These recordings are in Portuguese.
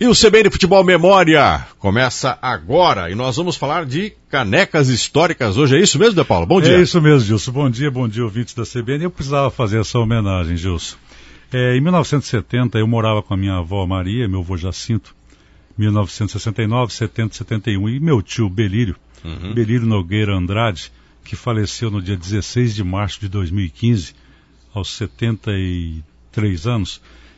E o CBN Futebol Memória começa agora e nós vamos falar de canecas históricas hoje. É isso mesmo, De Paulo? Bom dia. É isso mesmo, Gilson. Bom dia, ouvintes da CBN. Eu precisava fazer essa homenagem, Gilson. Em 1970 eu morava com a minha avó Maria, meu avô Jacinto, 1969, 70, 71, e meu tio Belírio, Belírio Nogueira Andrade, que faleceu no dia 16 de março de 2015, aos 73 anos.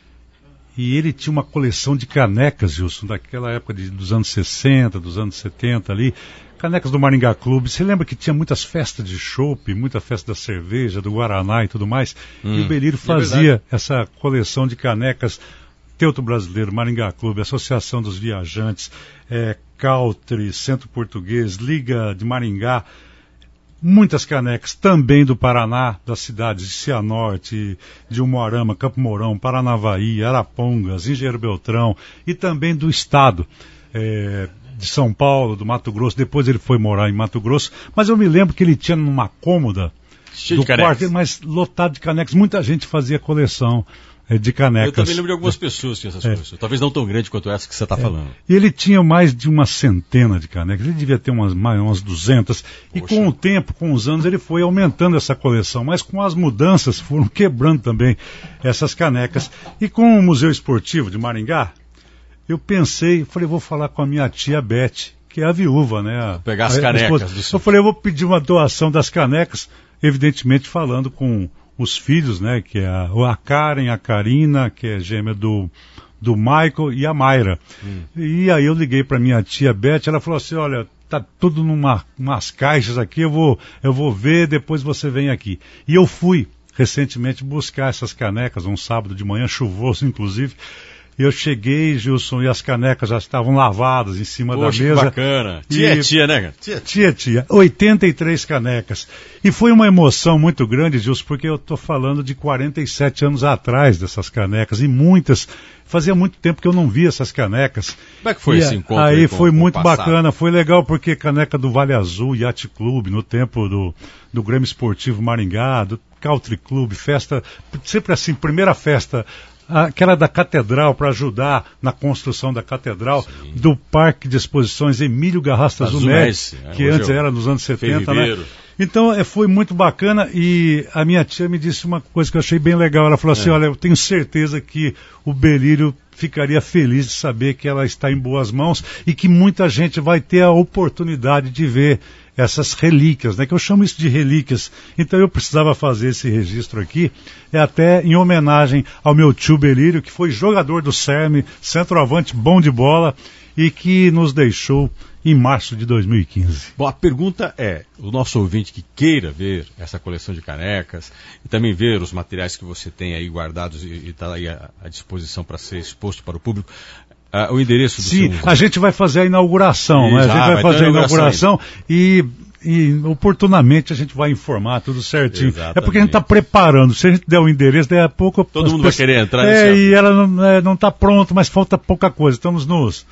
E ele tinha uma coleção de canecas, Gilson, daquela época dos anos 60, dos anos 70 ali, canecas do Maringá Clube. Você lembra que tinha muitas festas de chopp, muita festa da cerveja, do Guaraná e tudo mais? E o Belírio fazia essa coleção de canecas, Teuto Brasileiro, Maringá Clube, Associação dos Viajantes, Country, Centro Português, Liga de Maringá, muitas canecas também do Paraná, das cidades de Cianorte, de Umuarama, Campo Mourão, Paranavaí, Arapongas, Engenheiro Beltrão, e também do estado de São Paulo, do Mato Grosso. Depois ele foi morar em Mato Grosso, mas eu me lembro que ele tinha numa cômoda do quarto, mas lotado de canecas. Muita gente fazia coleção de canecas. Eu também lembro de algumas pessoas que tinham essas coleções, talvez não tão grande quanto essa que você está falando. E ele tinha mais de uma centena de canecas, ele devia ter umas 200, Poxa. E com o tempo, com os anos, ele foi aumentando essa coleção, mas com as mudanças foram quebrando também essas canecas. E com o Museu Esportivo de Maringá, eu falei, vou falar com a minha tia Beth, que é a viúva, né? Pegar as canecas do seu... Eu falei, eu vou pedir uma doação das canecas, evidentemente falando com os filhos, né, que é a Karen, a Karina, que é gêmea do Michael, e a Mayra. E aí eu liguei para minha tia Beth, ela falou assim, olha, tá tudo umas caixas aqui, eu vou ver, depois você vem aqui. E eu fui recentemente buscar essas canecas, um sábado de manhã, chuvoso inclusive. Eu cheguei, Gilson, e as canecas já estavam lavadas em cima da mesa. Que bacana. Tia, né, cara? Tia. 83 canecas. E foi uma emoção muito grande, Gilson, porque eu estou falando de 47 anos atrás dessas canecas, e muitas. Fazia muito tempo que eu não via essas canecas. Como é que foi esse encontro? Aí foi muito bacana, foi legal, porque caneca do Vale Azul, Yacht Clube, no tempo do Grêmio Esportivo Maringá, do Country Club, festa, sempre assim, primeira festa, aquela da Catedral, para ajudar na construção da Catedral, sim, do Parque de Exposições Emílio Garrastazu Médici, que antes era nos anos 70, né? Então foi muito bacana, e a minha tia me disse uma coisa que eu achei bem legal. Ela falou assim, olha, eu tenho certeza que o Belírio ficaria feliz de saber que ela está em boas mãos e que muita gente vai ter a oportunidade de ver essas relíquias, né, que eu chamo isso de relíquias. Então eu precisava fazer esse registro aqui, até em homenagem ao meu tio Belírio, que foi jogador do CERN, centroavante bom de bola, e que nos deixou em março de 2015. Bom, a pergunta é, o nosso ouvinte que queira ver essa coleção de canecas e também ver os materiais que você tem aí guardados e está aí à disposição para ser exposto para o público, o endereço do Sim, seu... a gente vai fazer a inauguração, né? A gente vai fazer a inauguração e oportunamente a gente vai informar tudo certinho. Exatamente. É porque a gente está preparando. Se a gente der o endereço, daí a pouco... Todo mundo vai querer entrar e ela não está pronta, mas falta pouca coisa. Estamos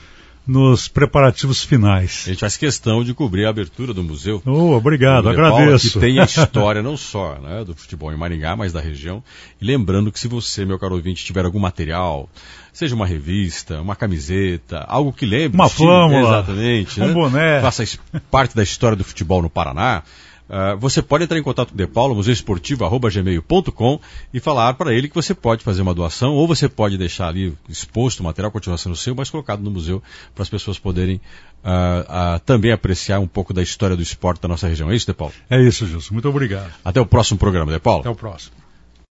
nos preparativos finais. A gente faz questão de cobrir a abertura do museu. Obrigado, agradeço. Que tem a história não só, né, do futebol em Maringá, mas da região. E lembrando que se você, meu caro ouvinte, tiver algum material, seja uma revista, uma camiseta, algo que lembre... Uma flâmula, exatamente, um boné. Faça parte da história do futebol no Paraná. Você pode entrar em contato com o De Paulo, museuesportivo@gmail.com, e falar para ele que você pode fazer uma doação, ou você pode deixar ali exposto o material, continuar sendo seu, mas colocado no museu para as pessoas poderem também apreciar um pouco da história do esporte da nossa região. É isso, De Paulo? É isso, Gilson. Muito obrigado. Até o próximo programa, De Paulo. Até o próximo.